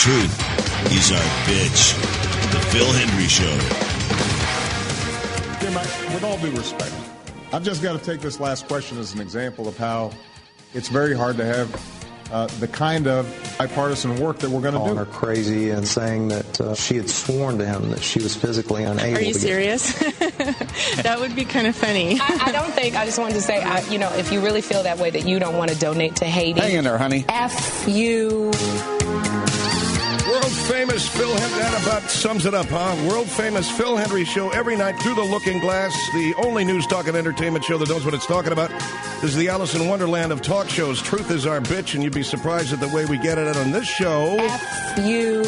Truth is our bitch. The Phil Hendry Show. Jim, with all due respect, I've just got to take this last question as an example of how it's very hard to have the kind of bipartisan work that we're going to do. Calling her crazy and saying that she had sworn to him that she was physically unable. Are you serious? That would be kind of funny. I don't think. I just wanted to say, if you really feel that way, that you don't want to donate to Haiti. Hang in there, honey. F you. World-famous Phil Hendry, that about sums it up, huh? World-famous Phil Hendry Show every night through the looking glass, the only news, talk, and entertainment show that knows what it's talking about. This is the Alice in Wonderland of talk shows. Truth is our bitch, and you'd be surprised at the way we get it on this show. F you.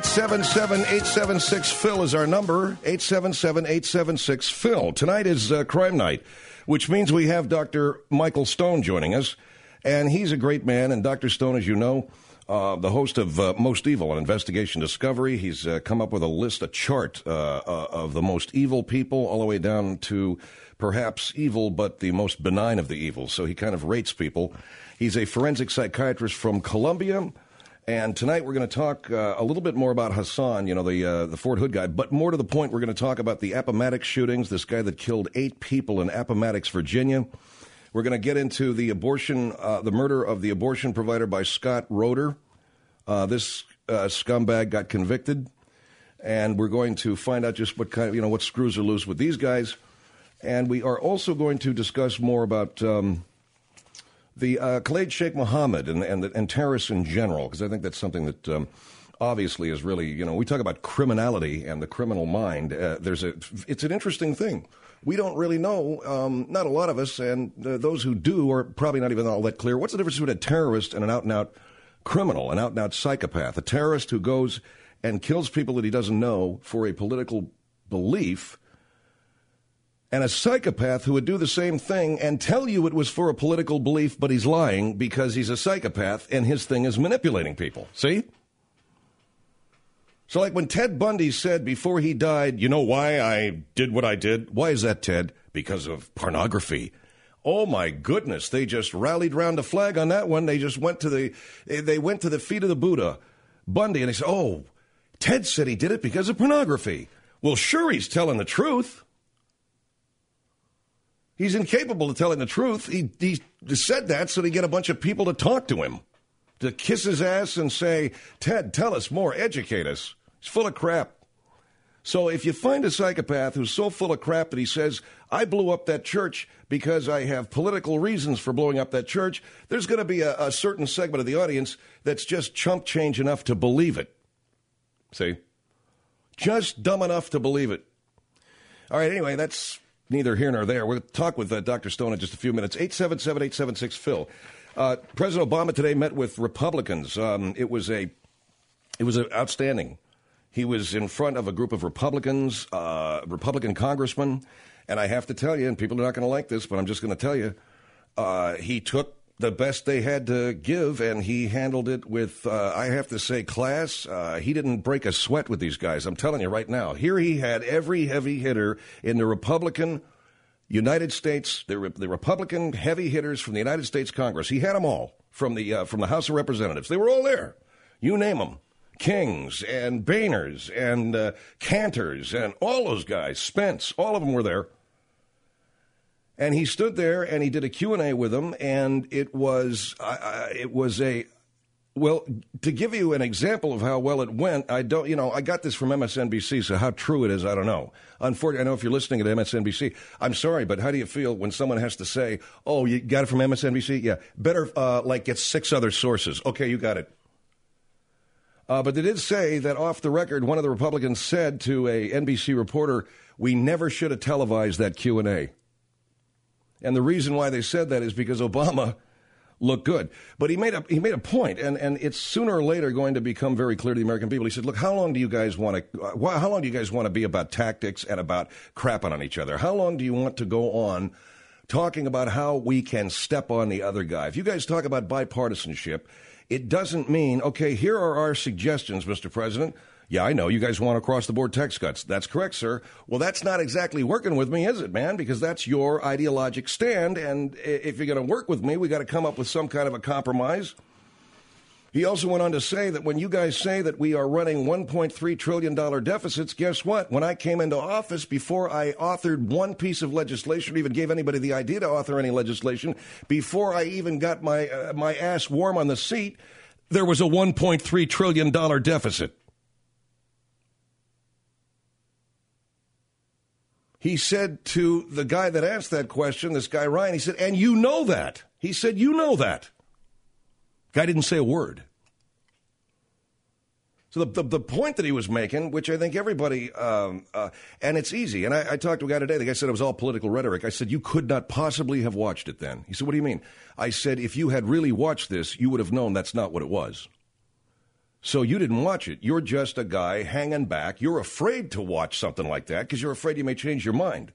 877-876-PHIL is our number, 877-876-PHIL. Tonight is Crime Night, which means we have Dr. Michael Stone joining us, and he's a great man, and Dr. Stone, as you know, the host of Most Evil, an investigation discovery. He's come up with a chart of the most evil people, all the way down to perhaps evil, but the most benign of the evil. So he kind of rates people. He's a forensic psychiatrist from Columbia. And tonight we're going to talk a little bit more about Hassan, the Fort Hood guy. But more to the point, we're going to talk about the Appomattox shootings, this guy that killed 8 people in Appomattox, Virginia. We're going to get into the the murder of the abortion provider by Scott Roeder. This scumbag got convicted, and we're going to find out just what kind of, what screws are loose with these guys. And we are also going to discuss more about the Khalid Sheikh Mohammed and terrorists in general, because I think that's something that obviously is really, we talk about criminality and the criminal mind. It's an interesting thing. We don't really know, not a lot of us, and those who do are probably not even all that clear. What's the difference between a terrorist and an out-and-out criminal, an out-and-out psychopath? A terrorist who goes and kills people that he doesn't know for a political belief, and a psychopath who would do the same thing and tell you it was for a political belief, but he's lying because he's a psychopath, and his thing is manipulating people. See? So like when Ted Bundy said before he died, you know why I did what I did? Why is that, Ted? Because of pornography. Oh my goodness! They just rallied round the flag on that one. They just went to the feet of the Buddha, Bundy, and they said, "Oh, Ted said he did it because of pornography." Well, sure, he's telling the truth. He's incapable of telling the truth. He said that so they get a bunch of people to talk to him, to kiss his ass and say, "Ted, tell us more, educate us." He's full of crap. So if you find a psychopath who's so full of crap that he says, I blew up that church because I have political reasons for blowing up that church, there's going to be a certain segment of the audience that's just chump change enough to believe it. See? Just dumb enough to believe it. All right, anyway, that's neither here nor there. We'll talk with Dr. Stone in just a few minutes. 877-876-PHIL. President Obama today met with Republicans. It was outstanding. He was in front of a group of Republicans, Republican congressmen, and I have to tell you, and people are not going to like this, but I'm just going to tell you, he took the best they had to give, and he handled it with, I have to say, class. He didn't break a sweat with these guys. I'm telling you right now. Here he had every heavy hitter in the Republican United States, the Republican heavy hitters from the United States Congress. He had them all from the House of Representatives. They were all there. You name them. Kings and Boehners and Cantors and all those guys, Spence, all of them were there. And he stood there and he did a Q&A with them, and it was to give you an example of how well it went, I got this from MSNBC, so how true it is, I don't know. Unfortunately, I know if you're listening to MSNBC, I'm sorry, but how do you feel when someone has to say, oh, you got it from MSNBC? Yeah, better get 6 other sources. Okay, you got it. But they did say that off the record, one of the Republicans said to a NBC reporter, we never should have televised that Q&A. And the reason why they said that is because Obama looked good. But he made a point, and it's sooner or later going to become very clear to the American people. He said, look, how long do you guys want to be about tactics and about crapping on each other? How long do you want to go on talking about how we can step on the other guy? If you guys talk about bipartisanship, it doesn't mean, okay, here are our suggestions, Mr. President. Yeah, I know you guys want across-the-board tax cuts. That's correct, sir. Well, that's not exactly working with me, is it, man? Because that's your ideologic stand, and if you're going to work with me, we got to come up with some kind of a compromise. He also went on to say that when you guys say that we are running $1.3 trillion deficits, guess what? When I came into office, before I authored one piece of legislation, or even gave anybody the idea to author any legislation, before I even got my ass warm on the seat, there was a $1.3 trillion deficit. He said to the guy that asked that question, this guy Ryan, he said, and you know that. He said, you know that. Guy didn't say a word. So the point that he was making, which I think everybody, and it's easy, and I talked to a guy today, the guy said it was all political rhetoric. I said, you could not possibly have watched it then. He said, what do you mean? I said, if you had really watched this, you would have known that's not what it was. So you didn't watch it. You're just a guy hanging back. You're afraid to watch something like that because you're afraid you may change your mind.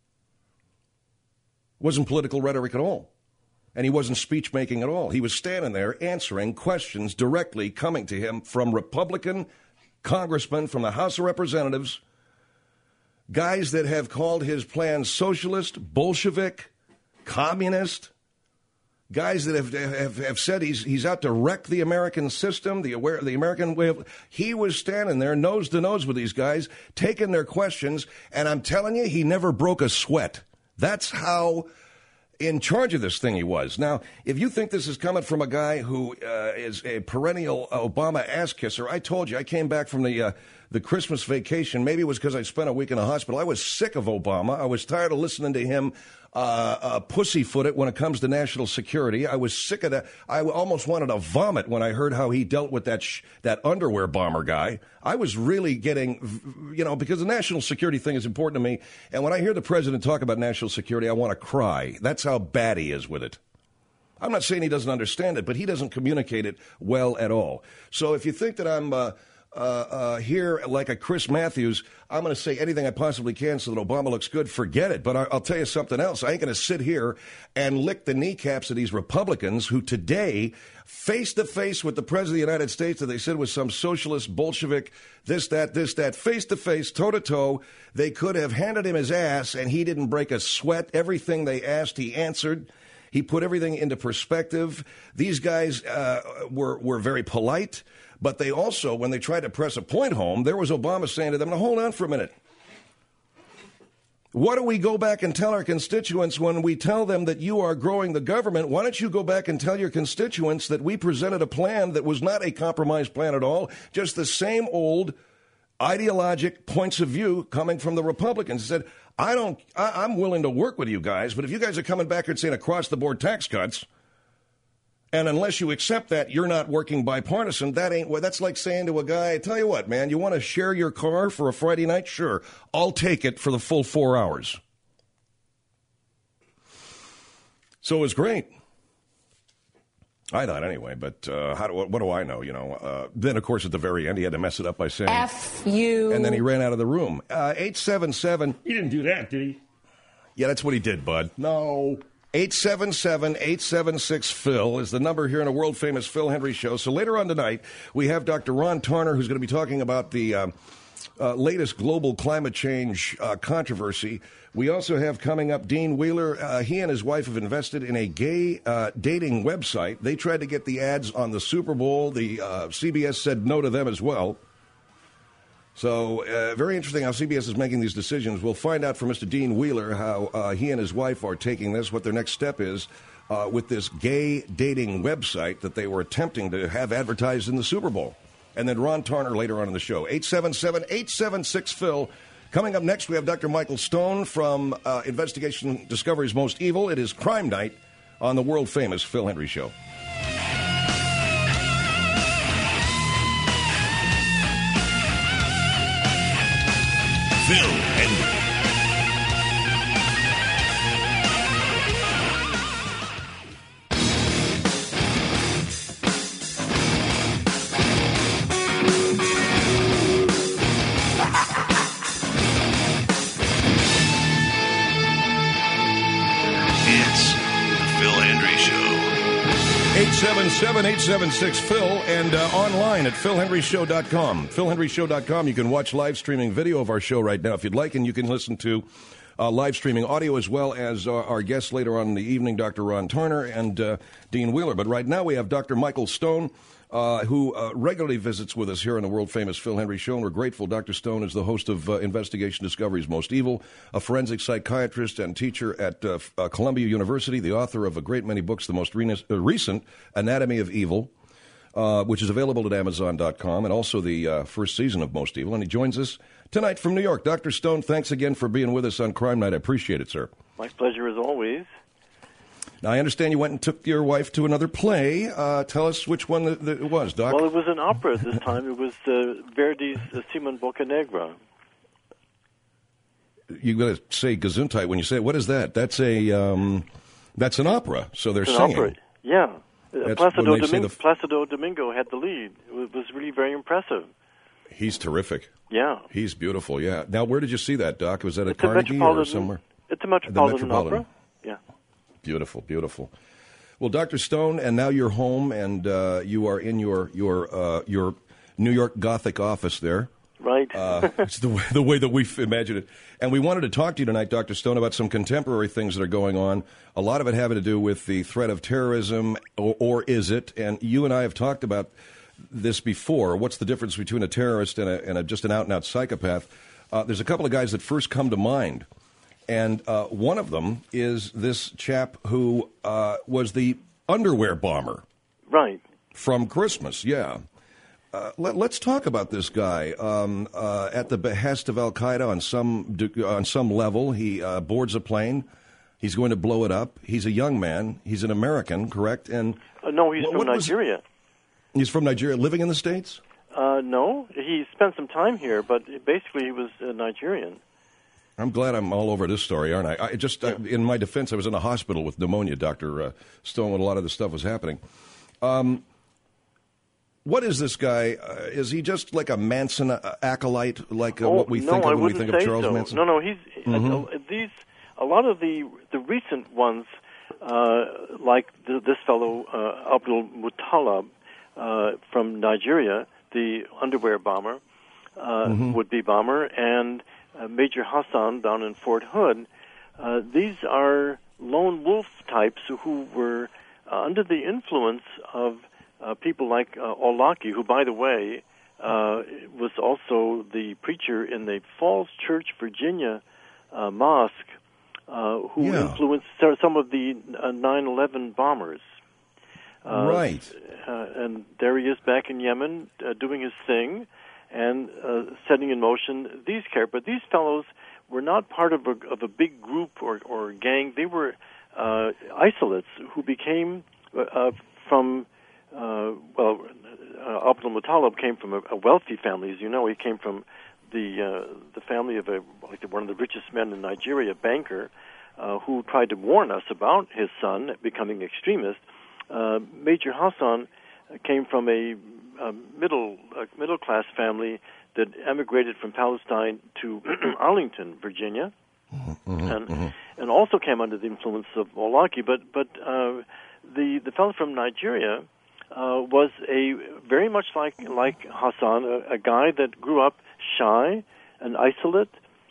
It wasn't political rhetoric at all. And he wasn't speech-making at all. He was standing there answering questions directly coming to him from Republican congressmen from the House of Representatives, guys that have called his plan socialist, Bolshevik, communist, guys that have said he's out to wreck the American system, the American way of... He was standing there nose to nose with these guys, taking their questions, and I'm telling you, he never broke a sweat. That's how... in charge of this thing he was. Now, if you think this is coming from a guy who is a perennial Obama ass-kisser, I told you, I came back from the Christmas vacation. Maybe it was because I spent a week in a hospital. I was sick of Obama. I was tired of listening to him pussyfoot it when it comes to national security. I was sick of that. I almost wanted to vomit when I heard how he dealt with that underwear bomber guy. I was really getting, because the national security thing is important to me. And when I hear the president talk about national security, I want to cry. That's how bad he is with it. I'm not saying he doesn't understand it, but he doesn't communicate it well at all. So if you think that I'm here like a Chris Matthews, I'm going to say anything I possibly can so that Obama looks good, forget it. But I'll tell you something else. I ain't going to sit here and lick the kneecaps of these Republicans who today, face-to-face with the President of the United States, that they said was some socialist, Bolshevik, this, that, face-to-face, toe-to-toe, they could have handed him his ass, and he didn't break a sweat. Everything they asked, he answered. He put everything into perspective. These guys were very polite. But they also, when they tried to press a point home, there was Obama saying to them, now hold on for a minute. What do we go back and tell our constituents when we tell them that you are growing the government? Why don't you go back and tell your constituents that we presented a plan that was not a compromise plan at all, just the same old ideologic points of view coming from the Republicans? He said, I'm willing to work with you guys, but if you guys are coming back and saying across-the-board tax cuts, and unless you accept that, you're not working bipartisan. That's like saying to a guy, tell you what, man, you want to share your car for a Friday night? Sure. I'll take it for the full 4 hours. So it was great. I thought anyway, but what do I know? Then, of course, at the very end, he had to mess it up by saying, F you. And then he ran out of the room. 877. He didn't do that, did he? Yeah, that's what he did, bud. No. 877-876-PHIL is the number here in a world-famous Phil Hendry show. So later on tonight, we have Dr. Ron Tarner, who's going to be talking about the latest global climate change controversy. We also have coming up Dean Wheeler. He and his wife have invested in a gay dating website. They tried to get the ads on the Super Bowl. The CBS said no to them as well. So very interesting how CBS is making these decisions. We'll find out from Mr. Dean Wheeler how he and his wife are taking this, what their next step is with this gay dating website that they were attempting to have advertised in the Super Bowl. And then Ron Tarner later on in the show. 877-876-PHIL. Coming up next, we have Dr. Michael Stone from Investigation Discovery's Most Evil. It is Crime Night on the world-famous Phil Hendry Show. Phil Hendry. It's the Phil Hendry Show. 877-876-PHIL and online at philhendryshow.com. philhendryshow.com. You can watch live streaming video of our show right now if you'd like, and you can listen to live streaming audio, as well as our guests later on in the evening, Dr. Ron Turner and Dean Wheeler. But right now we have Dr. Michael Stone, who regularly visits with us here on the world-famous Phil Hendrie Show, and we're grateful. Dr. Stone is the host of Investigation Discovery's Most Evil, a forensic psychiatrist and teacher at Columbia University, the author of a great many books, the most recent, Anatomy of Evil, which is available at Amazon.com, and also the first season of Most Evil. And he joins us tonight from New York. Dr. Stone, thanks again for being with us on Crime Night. I appreciate it, sir. My pleasure as always. Now, I understand you went and took your wife to another play. Tell us which one that it was, Doc. Well, it was an opera this time. It was Verdi's Simon Boccanegra. You got to say Gesundheit when you say it. What is that? That's an opera, so they're singing. Opera. Yeah. Placido Domingo had the lead. It was really very impressive. He's terrific. Yeah. He's beautiful, yeah. Now, where did you see that, Doc? Was that at Carnegie or somewhere? It's a Metropolitan Opera. Yeah. Beautiful, beautiful. Well, Dr. Stone, and now you're home, and you are in your New York Gothic office there. Right. It's the way that we imagine it. And we wanted to talk to you tonight, Dr. Stone, about some contemporary things that are going on. A lot of it having to do with the threat of terrorism, or is it? And you and I have talked about this before. What's the difference between a terrorist and just an out-and-out psychopath? There's a couple of guys that first come to mind. And one of them is this chap who was the underwear bomber. Right. From Christmas, yeah. Let's talk about this guy. At the behest of Al-Qaeda on some level, he boards a plane. He's going to blow it up. He's a young man. He's an American, correct? And no, he's from Nigeria. He's from Nigeria, living in the States? No, he spent some time here, but basically he was Nigerian. I'm glad I'm all over this story, aren't I? In my defense, I was in a hospital with pneumonia, Dr. Stone, when a lot of this stuff was happening. What is this guy? Is he just like a Manson acolyte, like what we think of when we think of Charles Manson? No, he's a lot of the recent ones, like this fellow Abdul Muttalib from Nigeria, the underwear bomber, would-be bomber, and Major Hassan down in Fort Hood. These are lone wolf types who were under the influence of people like Olaki, who, by the way, was also the preacher in the Falls Church, Virginia mosque, who influenced some of the 9/11 bombers. Right. And there he is back in Yemen doing his thing and setting in motion these characters. But these fellows were not part of a big group or gang. They were isolates who became from... Abdul Muttalib came from a wealthy family, as you know. He came from the family of one of the richest men in Nigeria, a banker, who tried to warn us about his son becoming extremist. Major Hassan came from a middle class family that emigrated from Palestine to Arlington, Virginia, and also came under the influence of Olaki. But the fellow from Nigeria was very much like Hassan, a guy that grew up shy and isolate,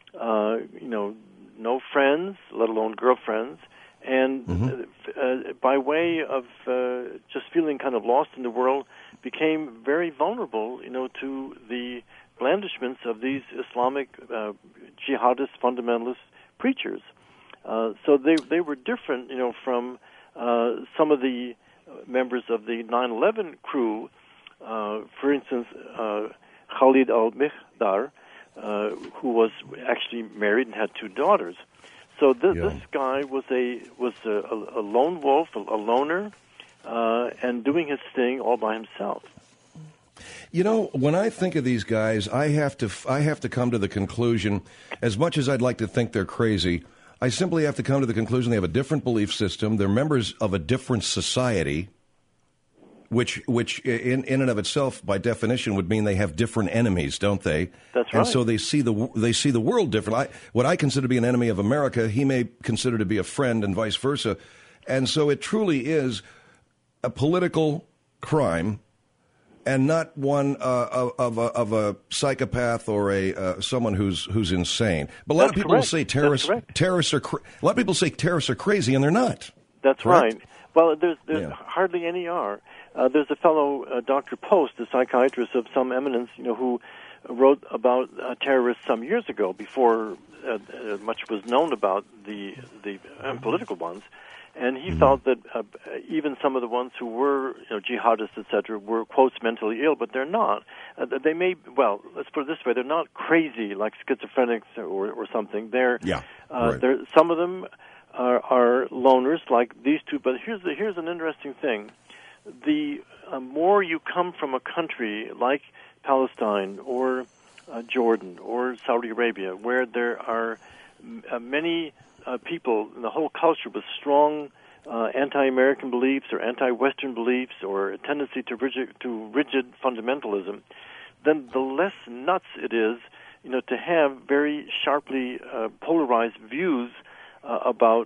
no friends, let alone girlfriends, and by way of just feeling kind of lost in the world, became very vulnerable, to the blandishments of these Islamic jihadist fundamentalist preachers. So they were different, from some of the members of the 9/11 crew. For instance, Khalid al-Mihdar, who was actually married and had 2 daughters. So this guy was a lone wolf, a loner, and doing his thing all by himself. When I think of these guys, I have to come to the conclusion, as much as I'd like to think they're crazy, I simply have to come to the conclusion they have a different belief system. They're members of a different society, which in and of itself, by definition, would mean they have different enemies, don't they? That's right. And so they see the world different. What I consider to be an enemy of America, he may consider to be a friend, and vice versa. And so it truly is a political crime and not one of a psychopath or someone who's insane. But a lot of people say terrorists are a lot of people say terrorists are crazy, and they're not. That's correct? right. Well, there's hardly any are. There's a fellow, Dr. Post, a psychiatrist of some eminence, who wrote about terrorists some years ago, before much was known about the political ones. And he felt that even some of the ones who were jihadists, etc., were, quotes, mentally ill, but they're not. They may, well, let's put it this way, they're not crazy like schizophrenics or something. They're some of them are loners like these two. But here's an interesting thing. The more you come from a country like Palestine or Jordan or Saudi Arabia, where there are many people in the whole culture with strong anti-American beliefs or anti-Western beliefs or a tendency to rigid fundamentalism, then the less nuts it is, to have very sharply polarized views about,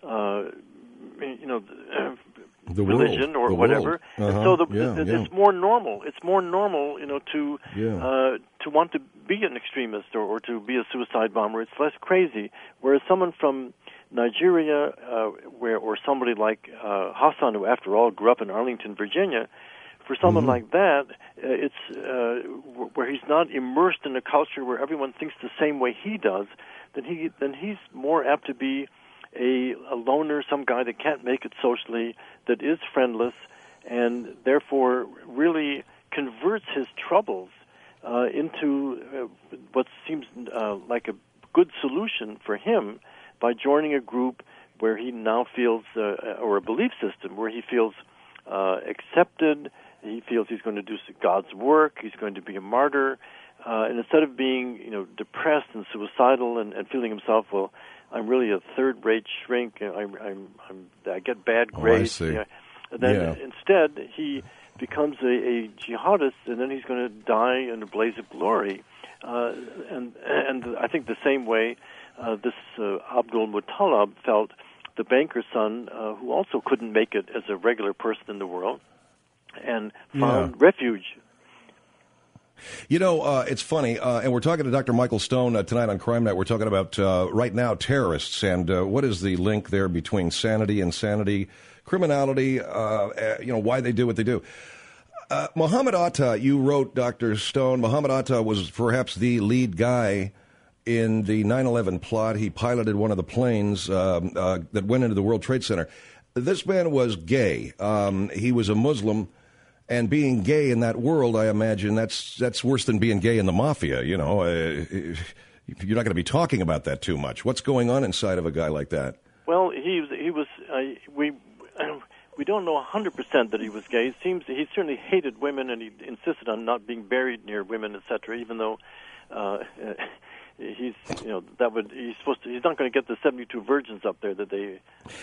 the religion world, or whatever. Uh-huh. So it's more normal. It's more normal, to want to be an extremist or to be a suicide bomber. It's less crazy. Whereas someone from Nigeria, or somebody like Hassan, who after all grew up in Arlington, Virginia, for someone like that, it's where he's not immersed in a culture where everyone thinks the same way he does. Then he's more apt to be a loner, some guy that can't make it socially, that is friendless, and therefore really converts his troubles into what seems like a good solution for him by joining a group where he now feels, or a belief system where he feels accepted. He feels he's going to do God's work. He's going to be a martyr, and instead of being, depressed and suicidal and feeling himself, well, I'm really a third-rate shrink. I get bad grades. Instead, he becomes a jihadist, and then he's going to die in a blaze of glory. And I think the same way this Abdul Muttalib felt, the banker's son, who also couldn't make it as a regular person in the world, and found refuge. It's funny, and we're talking to Dr. Michael Stone tonight on Crime Net. We're talking about, right now, terrorists, and what is the link there between sanity, insanity, criminality, why they do what they do. Muhammad Atta, you wrote, Dr. Stone, Muhammad Atta was perhaps the lead guy in the 9/11 plot. He piloted one of the planes that went into the World Trade Center. This man was gay. He was a Muslim. And being gay in that world, I imagine that's worse than being gay in the mafia. You're not going to be talking about that too much. What's going on inside of a guy like that? Well, he was. We don't know 100% that he was gay. It seems he certainly hated women, and he insisted on not being buried near women, etc. Even though he's not going to get the 72 virgins up there that they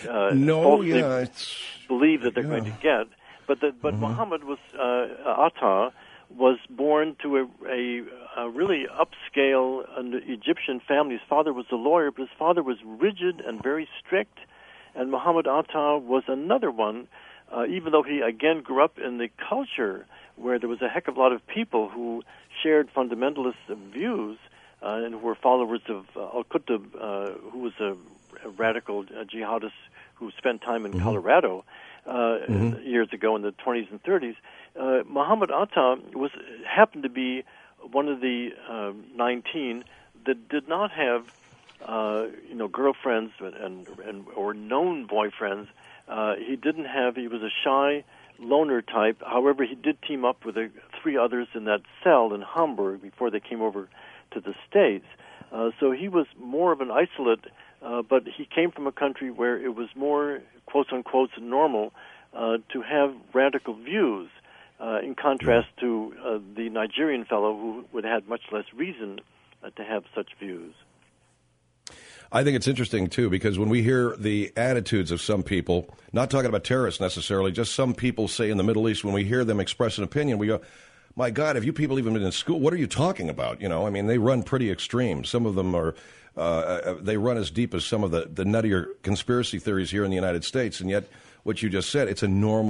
believe that they're going to get. But Muhammad Atta was born to a really upscale Egyptian family. His father was a lawyer, but his father was rigid and very strict. And Muhammad Atta was another one, even though he again grew up in the culture where there was a heck of a lot of people who shared fundamentalist views and who were followers of Al-Qutb, who was a radical jihadist who spent time in Colorado. Years ago in the 20s and 30s, Muhammad Atta happened to be one of the 19 that did not have girlfriends or known boyfriends. He was a shy loner type. However, he did team up with 3 others in that cell in Hamburg before they came over to the States. So he was more of an isolate, but he came from a country where it was more, quote-unquote, normal to have radical views, in contrast to the Nigerian fellow who would have had much less reason to have such views. I think it's interesting, too, because when we hear the attitudes of some people, not talking about terrorists necessarily, just some people, say, in the Middle East, when we hear them express an opinion, we go, my God, have you people even been in school? What are you talking about? They run pretty extreme. Some of them are, they run as deep as some of the nuttier conspiracy theories here in the United States, and yet what you just said, it's a normal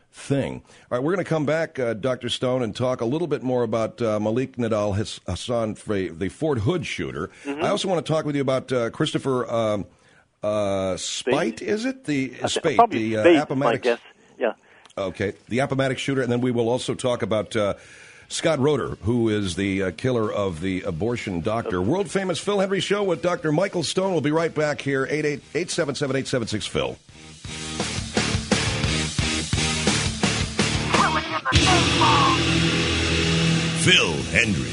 thing. All right, we're going to come back, Dr. Stone, and talk a little bit more about Malik Nadal Hassan, the Fort Hood shooter. Mm-hmm. I also want to talk with you about Christopher Speight, is it? Speight, the Appomattox. I guess. Yeah. Okay, the Appomattox shooter, and then we will also talk about Scott Roeder, who is the killer of the abortion doctor. World-famous Phil Hendrie Show with Dr. Michael Stone. We'll be right back here, 877-876-PHIL. Phil Hendrie.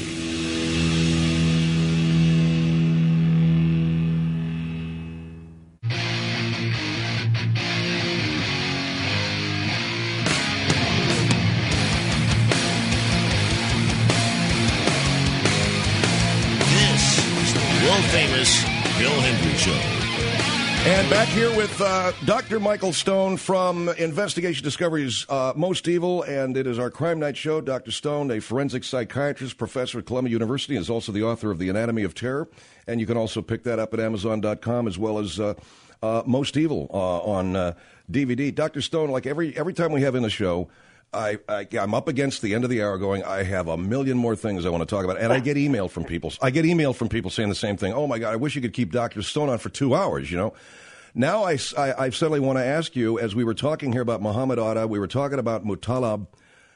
This is the world-famous Phil Hendrie Show. And back here with Dr. Michael Stone from Investigation Discovery's Most Evil, and it is our Crime Night show. Dr. Stone, a forensic psychiatrist, professor at Columbia University, is also the author of The Anatomy of Terror, and you can also pick that up at Amazon.com, as well as Most Evil on DVD. Dr. Stone, like every time we have in the show, I'm up against the end of the hour going, I have a million more things I want to talk about. And I get email from people. Saying the same thing. Oh, my God, I wish you could keep Dr. Stone on for 2 hours, you know. Now I suddenly want to ask you, as we were talking here about Muhammad Atta, we were talking about Muttalib.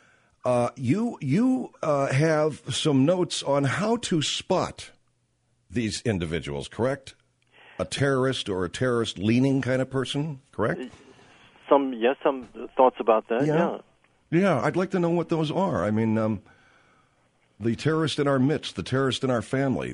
You have some notes on how to spot these individuals, correct? A terrorist or a terrorist-leaning kind of person, correct? Some thoughts about that, yeah. Yeah, I'd like to know what those are. I mean, the terrorist in our midst, the terrorist in our family,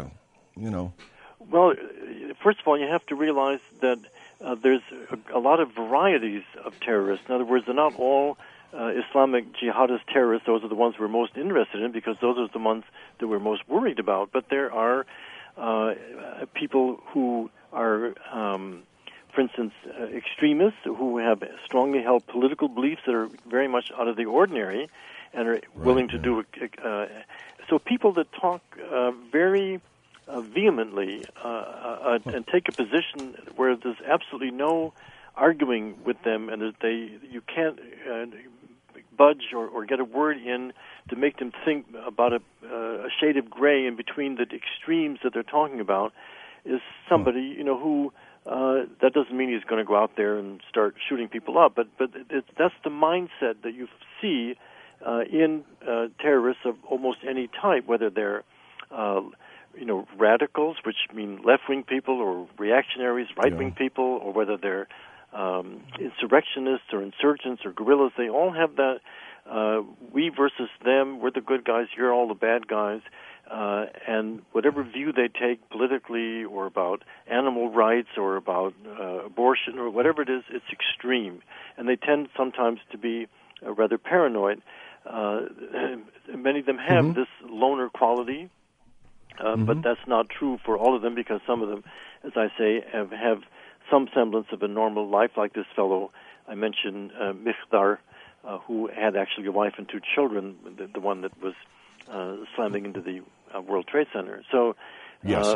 Well, first of all, you have to realize that there's a lot of varieties of terrorists. In other words, they're not all Islamic jihadist terrorists. Those are the ones we're most interested in because those are the ones that we're most worried about. But there are people who are, for instance, extremists who have strongly held political beliefs that are very much out of the ordinary and are willing to do so people that talk very vehemently and take a position where there's absolutely no arguing with them, and that you can't budge or get a word in to make them think about a shade of gray in between the extremes that they're talking about, is somebody who that doesn't mean he's going to go out there and start shooting people up, but that's the mindset that you see in terrorists of almost any type, whether they're radicals, which mean left-wing people, or reactionaries, right-wing people, or whether they're insurrectionists or insurgents or guerrillas. They all have that we versus them, we're the good guys, you're all the bad guys. And whatever view they take politically or about animal rights or about abortion or whatever it is, it's extreme. And they tend sometimes to be rather paranoid. Many of them have this loner quality, but that's not true for all of them, because some of them, as I say, have some semblance of a normal life, like this fellow I mentioned, Mikhdar, who had actually a wife and 2 children, the one that was slamming into the World Trade Center. So, yes.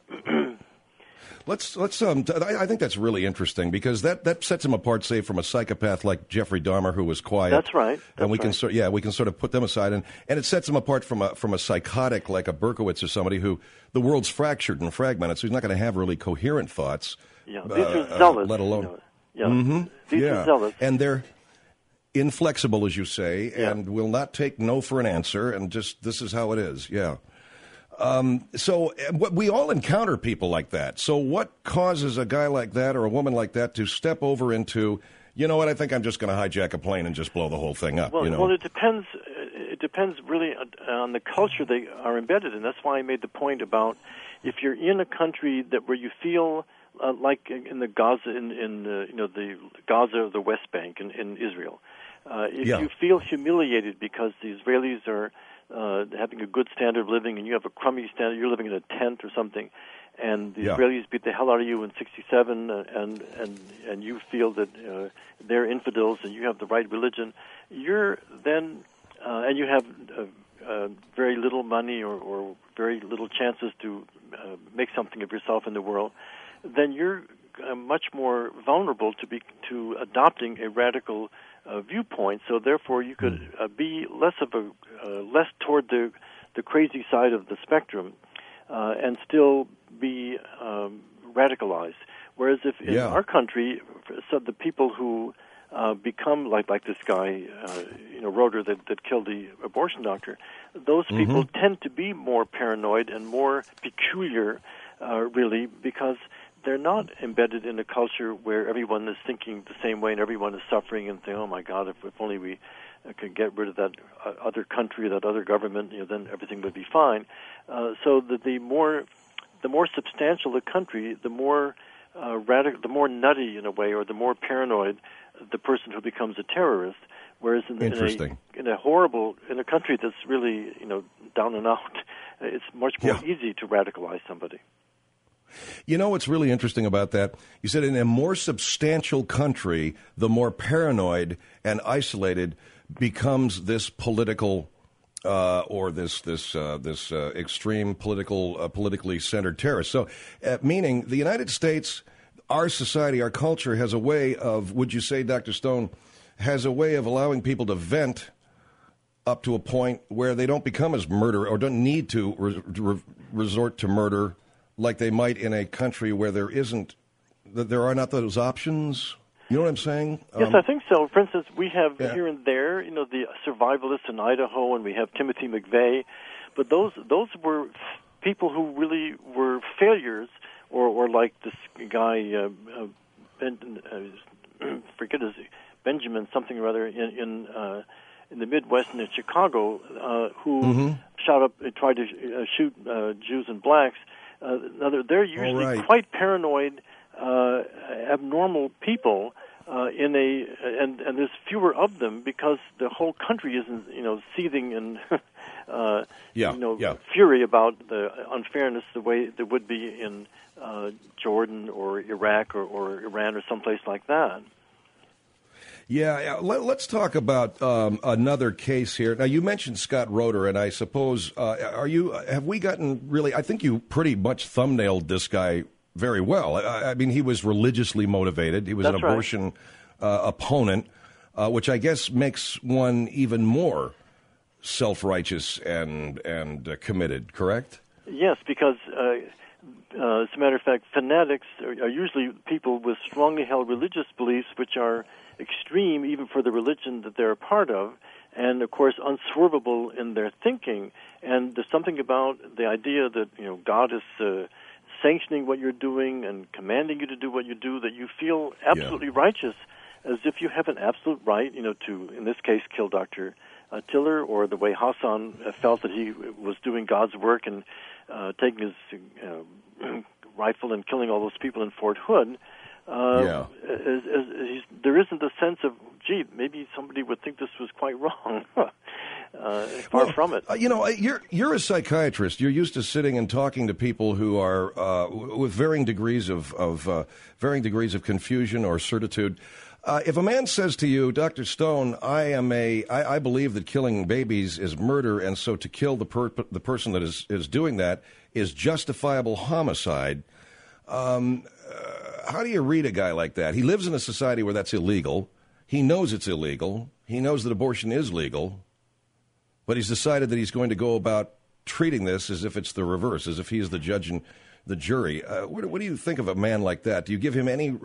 I think that's really interesting, because that sets him apart, say, from a psychopath like Jeffrey Dahmer, who was quiet. That's right. And we can sort of put them aside, and it sets him apart from a psychotic like a Berkowitz or somebody who the world's fractured and fragmented, so he's not going to have really coherent thoughts. Yeah, these are zealots, let alone. These are zealots, and they're inflexible, as you say, and will not take no for an answer, and just this is how it is. Yeah. So we all encounter people like that. So what causes a guy like that or a woman like that to step over into, you know what, I think I'm just going to hijack a plane and just blow the whole thing up? Well, it depends. It depends really on the culture they are embedded in. That's why I made the point about if you're in a country where you feel like in the Gaza, the Gaza or the West Bank in Israel, if you feel humiliated because the Israelis are having a good standard of living and you have a crummy standard, you're living in a tent or something, and the Israelis beat the hell out of you in '67, and you feel that they're infidels and you have the right religion, you're then and you have very little money or very little chances to make something of yourself in the world, then you're much more vulnerable to adopting a radical viewpoint. So therefore, you could be less toward the crazy side of the spectrum, and still be radicalized. Whereas if in our country, so the people who become like this guy, Roeder that killed the abortion doctor, those people tend to be more paranoid and more peculiar, really, because they're not embedded in a culture where everyone is thinking the same way and everyone is suffering and saying, "Oh my God, if only we could get rid of that other country, that other government, then everything would be fine." So that the more substantial the country, the more radical, the more nutty in a way, or the more paranoid the person who becomes a terrorist. Whereas in a country that's really down and out, it's much more easy to radicalize somebody. You know what's really interesting about that? You said in a more substantial country, the more paranoid and isolated becomes this political or this extreme politically centered terrorist. So, meaning the United States, our society, our culture has a way of, would you say, Dr. Stone, has a way of allowing people to vent up to a point where they don't become as murder or don't need to resort to murder like they might in a country where there are not those options. You know what I'm saying? Yes, I think so. For instance, we have here and there, the survivalists in Idaho, and we have Timothy McVeigh, but those were people who really were failures, or like this guy, forget his Benjamin something or other in the Midwest and in Chicago, who tried to shoot Jews and blacks. They're usually quite paranoid, abnormal people, and there's fewer of them because the whole country isn't, seething in, fury about the unfairness the way there would be in Jordan or Iraq or Iran or someplace like that. Yeah, let's talk about another case here. Now, you mentioned Scott Roeder, and I suppose, have we gotten really, I think you pretty much thumbnailed this guy very well. I mean, he was religiously motivated. He was an abortion opponent, which I guess makes one even more self-righteous and committed, correct? Yes, because as a matter of fact, fanatics are usually people with strongly held religious beliefs which are extreme even for the religion that they're a part of, and of course unswervable in their thinking. And there's something about the idea that God is sanctioning what you're doing and commanding you to do what you do, that you feel absolutely righteous, as if you have an absolute right, to, in this case, kill Dr. Tiller, or the way Hassan felt that he was doing God's work and taking his rifle and killing all those people in Fort Hood. There isn't a sense of, gee, maybe somebody would think this was quite wrong. Far from it. You're a psychiatrist. You're used to sitting and talking to people who are with varying degrees of confusion or certitude. If a man says to you, Dr. Stone, I believe that killing babies is murder, and so to kill the person that is doing that is justifiable homicide. How do you read a guy like that? He lives in a society where that's illegal. He knows it's illegal. He knows that abortion is legal. But he's decided that he's going to go about treating this as if it's the reverse, as if he is the judge and the jury. What do you think of a man like that? Do you give him any,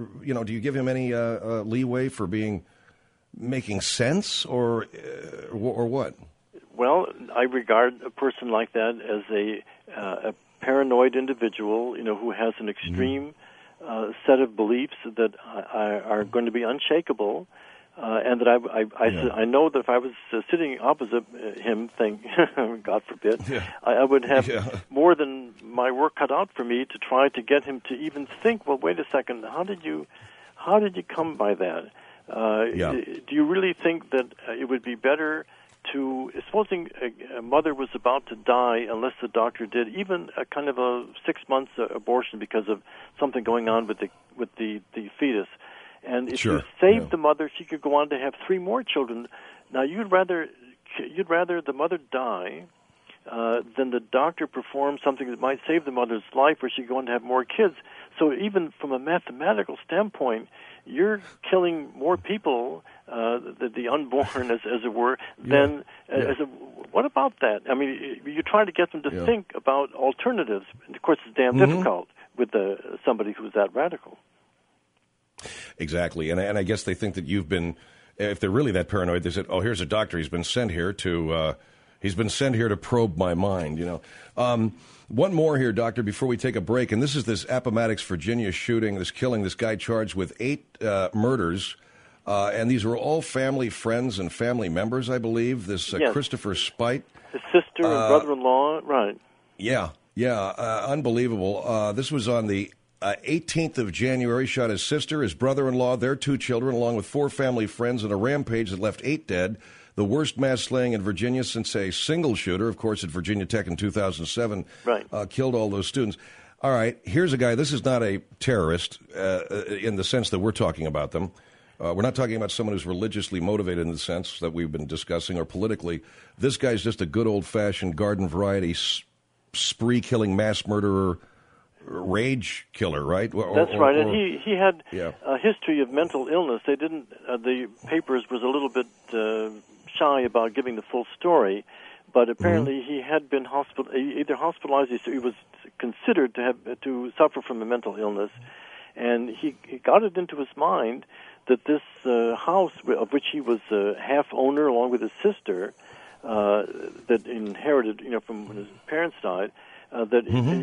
leeway for making sense, or what? Well, I regard a person like that as a paranoid individual, who has an extreme set of beliefs that are going to be unshakable, and that I know that if I was sitting opposite him, God forbid, I would have more than my work cut out for me to try to get him to even think, well, wait a second, how did you come by that? Do you really think that it would be better to, supposing a mother was about to die unless the doctor did even a kind of a 6 months abortion because of something going on with the fetus, and if you saved the mother, she could go on to have 3 more children. Now you'd rather the mother die then the doctor performs something that might save the mother's life, or she's going to have more kids. So even from a mathematical standpoint, you're killing more people, the unborn, as it were, than what about that? I mean, you try to get them to think about alternatives. And of course, it's damn difficult with somebody who's that radical. Exactly, and I guess they think that you've been, if they're really that paranoid, they said, "Oh, here's a doctor. He's been sent here to probe my mind." You know, one more here, Doctor, before we take a break, and this is this Appomattox, Virginia shooting, this killing, this guy charged with 8 murders, and these were all family friends and family members, I believe. This Christopher Spite, his sister and brother-in-law, right? Yeah, unbelievable. This was on the 18th of January, shot his sister, his brother-in-law, their 2 children, along with 4 family friends in a rampage that left 8 dead. The worst mass slaying in Virginia since a single shooter, of course, at Virginia Tech in 2007, killed all those students. All right, here's a guy. This is not a terrorist in the sense that we're talking about them. We're not talking about someone who's religiously motivated in the sense that we've been discussing or politically. This guy's just a good old-fashioned garden variety spree-killing mass murderer, rage killer, right? That's right, and he had a history of mental illness. They didn't. The papers was a little bit shy about giving the full story, but apparently he had been either hospitalized. He was considered to suffer from a mental illness, and he got it into his mind that this house, of which he was half owner along with his sister, that inherited, from when his parents died. That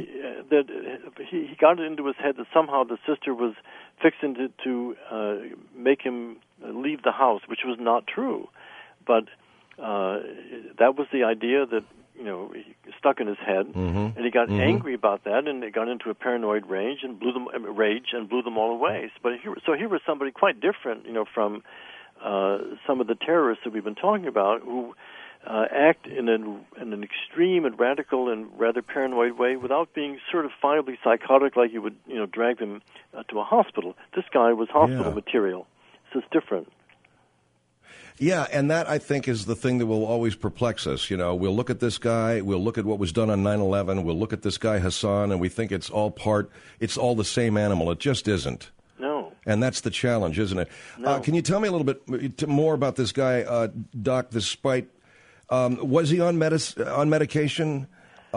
he got it into his head that somehow the sister was fixing to make him leave the house, which was not true. But that was the idea that he stuck in his head, and he got angry about that, and it got into a paranoid rage and blew them all away. But here was somebody quite different, from some of the terrorists that we've been talking about, who act in an extreme and radical and rather paranoid way without being certifiably psychotic, like you would drag them to a hospital. This guy was hospital material. So it's different. Yeah, and that, I think, is the thing that will always perplex us. We'll look at this guy, we'll look at what was done on 9/11, we'll look at this guy Hassan, and we think it's all the same animal. It just isn't. No. And that's the challenge, isn't it? No. Can you tell me a little bit more about this guy, Doc, this Spite? Was he on medication?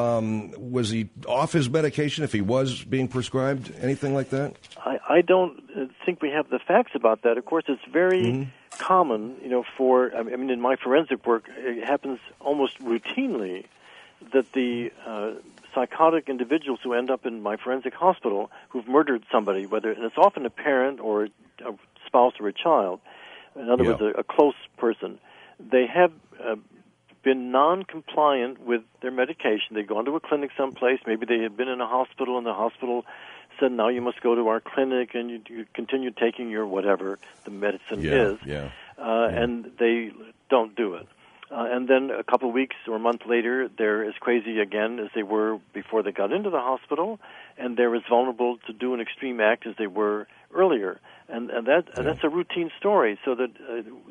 Was he off his medication if he was being prescribed? Anything like that? I don't think we have the facts about that. Of course, it's very common, in my forensic work, it happens almost routinely that the psychotic individuals who end up in my forensic hospital who've murdered somebody, and it's often a parent or a spouse or a child, in other words, a close person, they have been non-compliant with their medication. They've gone to a clinic someplace. Maybe they had been in a hospital, and the hospital said, now you must go to our clinic, and you continue taking your whatever the medicine is. And they don't do it. And then a couple of weeks or a month later, they're as crazy again as they were before they got into the hospital, and they're as vulnerable to do an extreme act as they were earlier. And that's a routine story. So that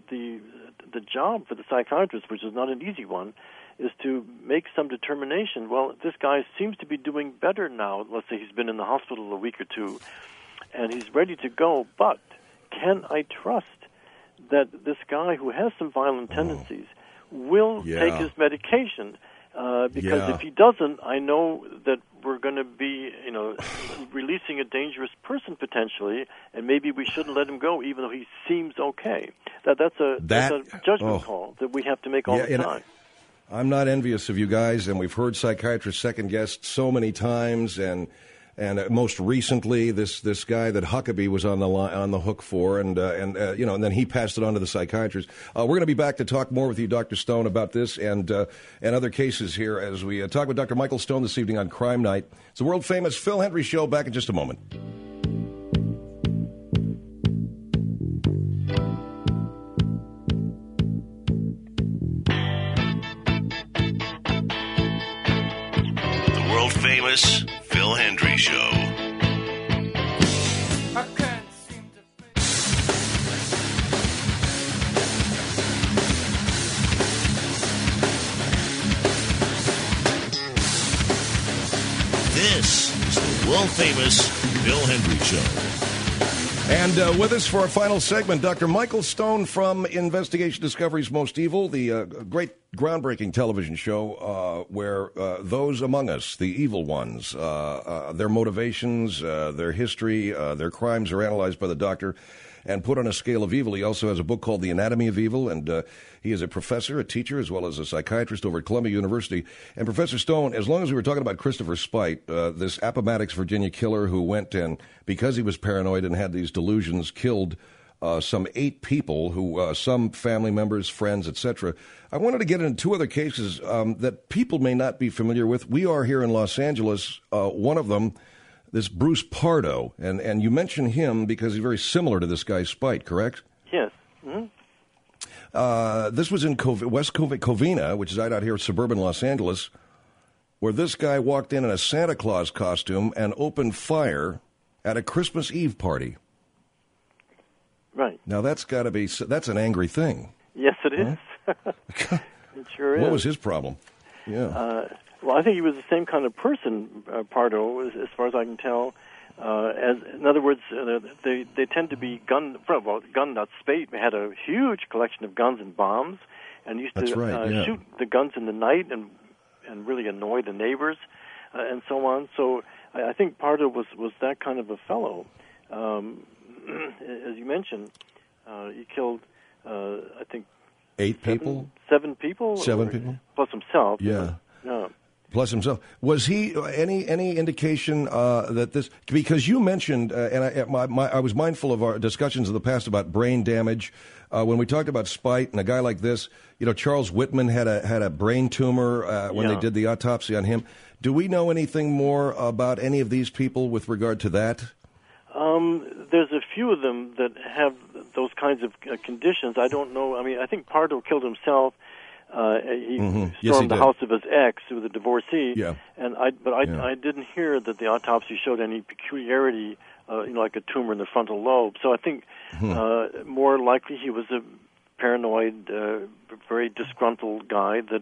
the job for the psychiatrist, which is not an easy one, is to make some determination. Well, this guy seems to be doing better now. Let's say he's been in the hospital a week or two, and he's ready to go. But can I trust that this guy who has some violent tendencies will take his medication? Because if he doesn't, I know that we're going to be, releasing a dangerous person potentially, and maybe we shouldn't let him go, even though he seems okay. That's a judgment call that we have to make all the time. I'm not envious of you guys, and we've heard psychiatrists second guessed so many times, and most recently this guy that Huckabee was on the hook for, and then he passed it on to the psychiatrist. We're going to be back to talk more with you, Dr. Stone, about this and other cases here as we talk with Dr. Michael Stone this evening on Crime Night. It's the world famous Phil Hendrie Show. Back in just a moment. Famous Phil Hendrie Show. world-famous Bill Hendry Show. And with us for our final segment, Dr. Michael Stone from Investigation Discovery's Most Evil, the great groundbreaking television show where those among us, the evil ones, their motivations, their history, their crimes are analyzed by the doctor and put on a scale of evil. He also has a book called The Anatomy of Evil, and he is a professor, a teacher, as well as a psychiatrist over at Columbia University. And Professor Stone, as long as we were talking about Christopher Spite, this Appomattox, Virginia killer who went and, because he was paranoid and had these delusions, killed some 8 people, who some family members, friends, etc. I wanted to get into 2 other cases that people may not be familiar with. We are here in Los Angeles. One of them, this Bruce Pardo, and you mentioned him because he's very similar to this guy Spite, correct? Yes. Mm-hmm. This was in West Covina, which is right out here in suburban Los Angeles, where this guy walked in a Santa Claus costume and opened fire at a Christmas Eve party. Right. Now, that's an angry thing. Yes, it is. It sure is. What was his problem? Yeah. Well, I think he was the same kind of person, Pardo, as far as I can tell. In other words, they tend to be gun nuts. Spate had a huge collection of guns and bombs, and used to shoot the guns in the night and really annoy the neighbors, and so on. So I think Pardo was that kind of a fellow. As you mentioned, he killed, I think, 8 people? 7 people? 7 people? Plus himself. Yeah. Yeah. Plus himself. Was he any indication that this? Because you mentioned, and I was mindful of our discussions in the past about brain damage when we talked about Spite and a guy like this. You know, Charles Whitman had a brain tumor when they did the autopsy on him. Do we know anything more about any of these people with regard to that? There's a few of them that have those kinds of conditions. I don't know. I mean, I think Pardo killed himself. He stormed the house of his ex, who was a divorcee. Yeah. I didn't hear that the autopsy showed any peculiarity, like a tumor in the frontal lobe. So I think more likely he was a paranoid, very disgruntled guy that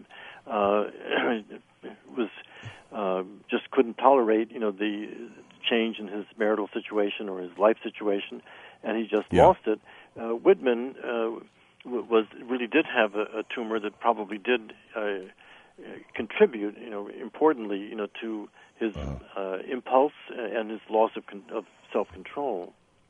was just couldn't tolerate, the change in his marital situation or his life situation, and he just lost it. Whitman really did have a tumor that probably did contribute, importantly, to his impulse and his loss of self-control.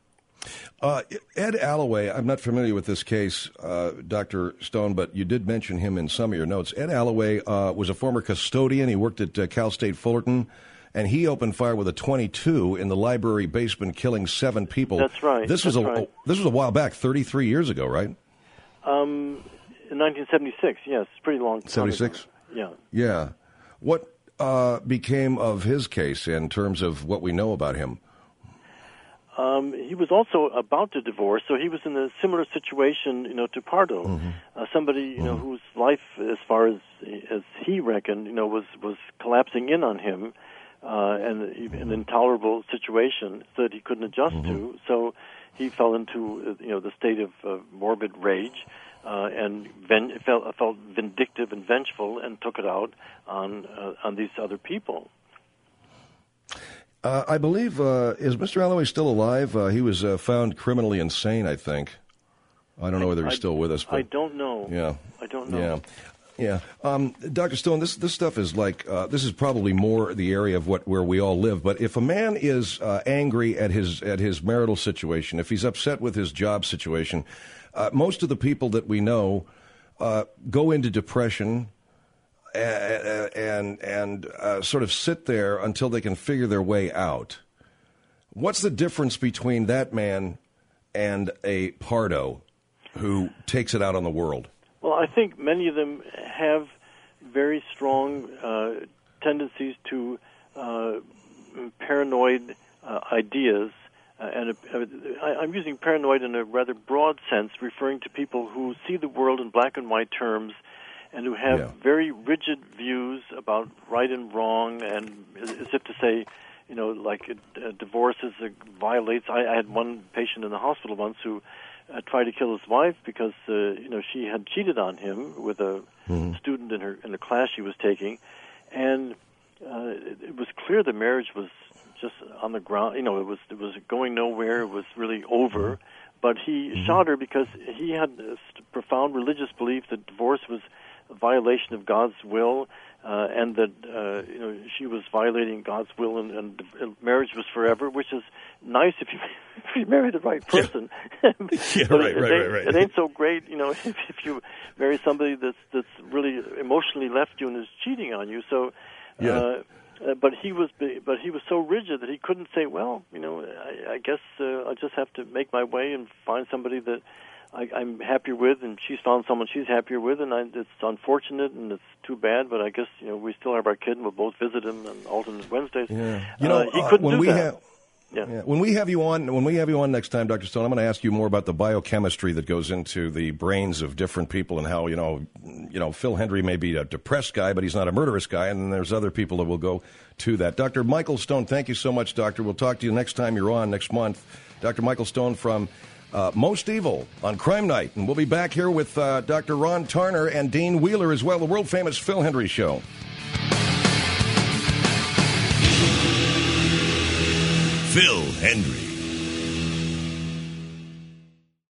Ed Alloway, I'm not familiar with this case, Dr. Stone, but you did mention him in some of your notes. Ed Alloway was a former custodian. He worked at Cal State Fullerton, and he opened fire with a .22 in the library basement, killing 7 people. That's right. This was a while back, 33 years ago, right? In 1976, yes, pretty long time 76? ago. Yeah. Yeah. What became of his case in terms of what we know about him? He was also about to divorce, so he was in a similar situation, to Pardo. Somebody, whose life, as far as he reckoned, was collapsing in on him, and an intolerable situation that he couldn't adjust to. So he fell into, the state of morbid rage, and felt vindictive and vengeful, and took it out on these other people. I believe, is Mr. Alloway still alive? He was found criminally insane, I think. I don't know whether he's still with us. But I don't know. Yeah. I don't know. Yeah. Dr. Stone, this stuff is like, this is probably more the area of where we all live. But if a man is angry at his marital situation, if he's upset with his job situation, most of the people that we know go into depression and sort of sit there until they can figure their way out. What's the difference between that man and a Pardo who takes it out on the world? Well, I think many of them have very strong tendencies to paranoid ideas, and I'm using paranoid in a rather broad sense, referring to people who see the world in black and white terms and who have very rigid views about right and wrong, and as if to say, like divorce violates. I had one patient in the hospital once who tried to kill his wife because she had cheated on him with a student in a class she was taking, and it was clear the marriage was just on the ground. You know, it was going nowhere. It was really over. But he shot her because he had this profound religious belief that divorce was a violation of God's will, and that she was violating God's will, and marriage was forever, which is nice if you marry the right person. Right. It ain't so great, if you marry somebody that's really emotionally left you and is cheating on you. So. Yeah. But he was so rigid that he couldn't say, well, I guess I'll just have to make my way and find somebody that I'm happier with, and she's found someone she's happier with, and it's unfortunate and it's too bad, but I guess we still have our kid and we'll both visit him on alternate Wednesdays. Yeah. He couldn't do that. When we have you on next time, Dr. Stone, I'm going to ask you more about the biochemistry that goes into the brains of different people and how Phil Hendrie may be a depressed guy, but he's not a murderous guy, and there's other people that will go to that. Dr. Michael Stone, thank you so much, Doctor. We'll talk to you next time you're on next month. Dr. Michael Stone from Most Evil on Crime Night, and we'll be back here with Dr. Ron Tarner and Dean Wheeler as well, the world famous Phil Hendrie Show. Phil Hendrie.